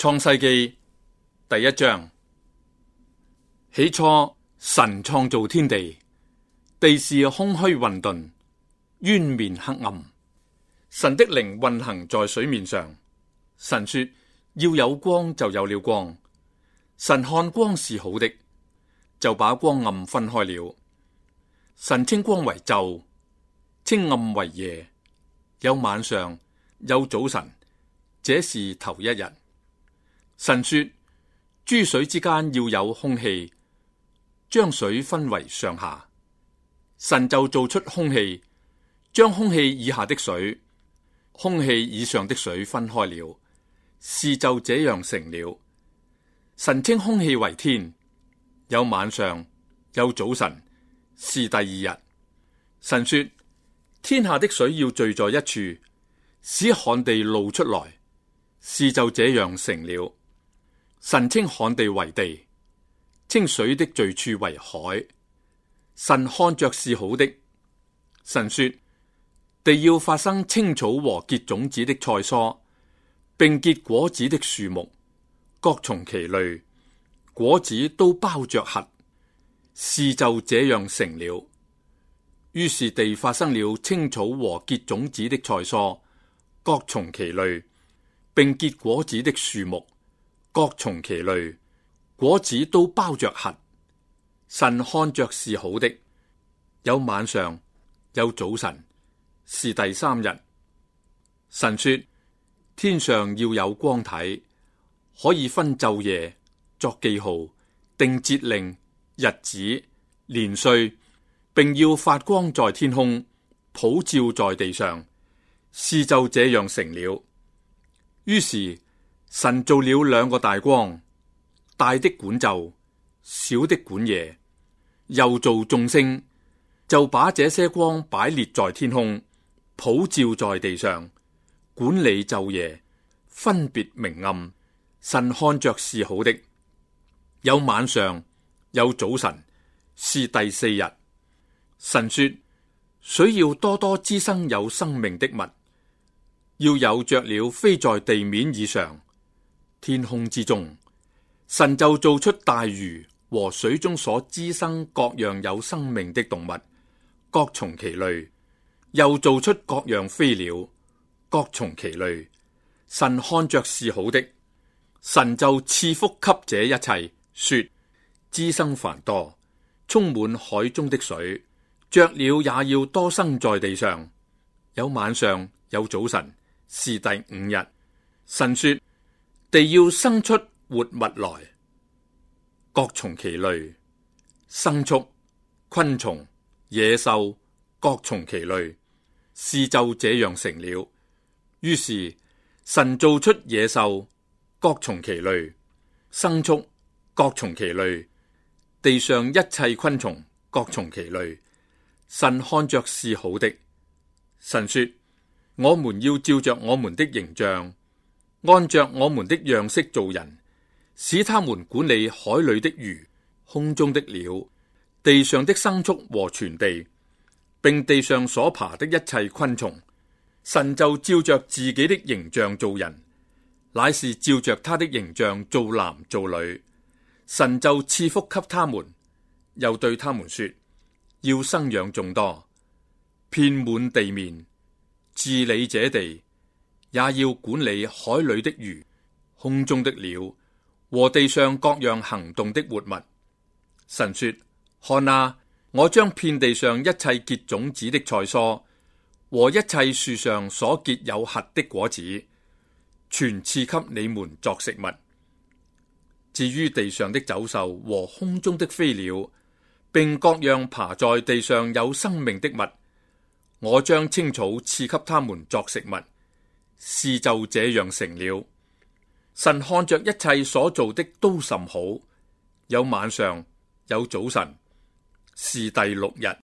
創世記第1章。起初，神創造天地，地是空虛混沌，淵面黑暗。神的靈運行在水面上。神說：要有光，就有了光。神看光是好的，就把光暗分開了。神稱光為晝，稱暗為夜。有晚上，有早晨，這是頭一日。神說：諸水之間要有空氣，將水分為上下。神就造出空氣，將空氣以下的水、空氣以上的水分開了。事就這樣成了。神稱空氣為天。有晚上，有早晨，是第2日。神說：天下的水要聚在一處，使旱地露出來。事就這樣成了。神稱旱地為地，稱水的聚處為海。神看着是好的。神說：地要發生青草和結種子的菜蔬，並結果子的樹木，各從其類，果子都包着核。事就這樣成了。於是地發生了青草和結種子的菜蔬，各從其類，並結果子的樹木，各從其類，果子都包着核。神看着是好的。有晚上，有早晨，是第3日。神說：天上要有光體，可以分晝夜，作記號，定節令、日子、年歲，並要發光在天空，普照在地上。事就這樣成了。於是神造了2個大光，大的管晝，小的管夜。又造眾星，就把這些光擺列在天空，普照在地上，管理晝夜，分別明暗。神看着是好的。有晚上，有早晨，是第4日。神說：水要多多滋生有生命的物，要有雀鳥飛在地面以上，天空之中。神就造出大魚和水中所滋生各樣有生命的動物，各從其類。又造出各樣飛鳥，各從其類。神看着是好的。神就賜福給這一切，說：滋生繁多，充滿海中的水，雀鳥也要多生在地上。有晚上，有早晨，是第5日。神說：地要生出活物來，各從其類，牲畜、昆蟲、野獸，各從其類。事就這樣成了。於是神造出野獸，各從其類，牲畜，各從其類，地上一切昆蟲，各從其類。神看着是好的。神說：我們要照着我們的形象，按着我們的樣式造人，使他們管理海裏的魚、空中的鳥、地上的牲畜和全地，並地上所爬的一切昆蟲。神就照着自己的形象造人，乃是照着他的形象造男造女。神就賜福給他們，又對他們說：要生養眾多，遍滿地面，治理這地，也要管理海裏的魚、空中的鳥和地上各樣行動的活物。神說：看啊，我將遍地上一切結種子的菜蔬和一切樹上所結有核的果子，全賜給你們作食物。至於地上的走獸和空中的飛鳥，並各樣爬在地上有生命的物，我將青草賜給他們作食物。事就這樣成了。神看着一切所做的都甚好。有晚上，有早晨，是第6日。